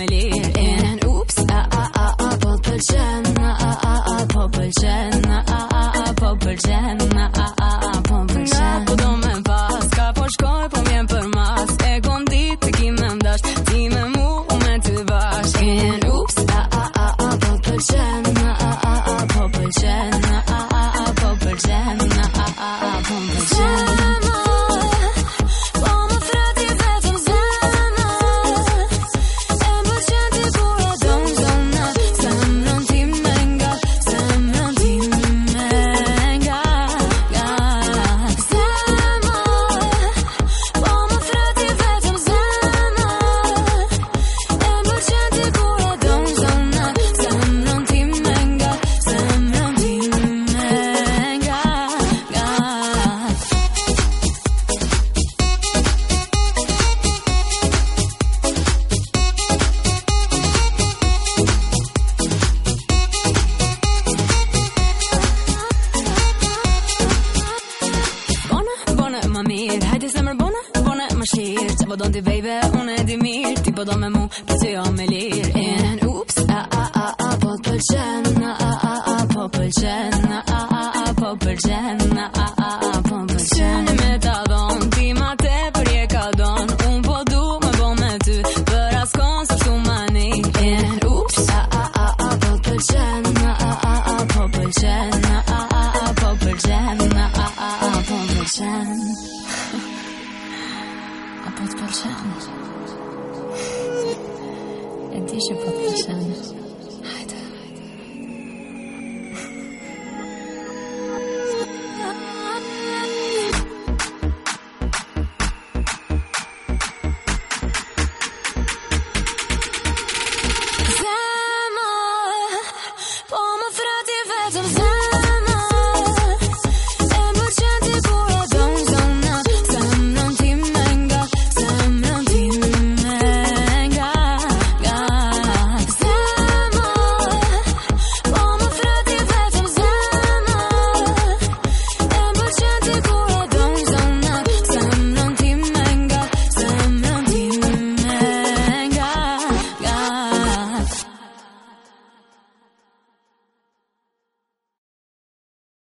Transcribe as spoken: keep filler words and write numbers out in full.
me lir in oops a a a a po pëlqen a a a po pëlqen a a a po pëlqen a a a po pëlqen po do me pas ka po shkoj po vjen për mas e kom dit të ki me mdash ti me mu u me ty bash in oops a a a a po pëlqen a a a a po pëlqen a a a a po pëlqen a a a a po pëlqen Se po don ti baby, unë e di mirë ti po do me mu, po që jo me lir in oops, a a a a po pëlqen a a a a po pëlqen a a a a po pëlqen a a a a po pëlqen me ta don, ti ma te për je ka don unë po du me bo me ty për askon se su mani in oops, a a a a po pëlqen a a a a po pëlqen a a a a po pëlqen a a a a po pëlqen A po të pëlqen? E di që po të pëlqen.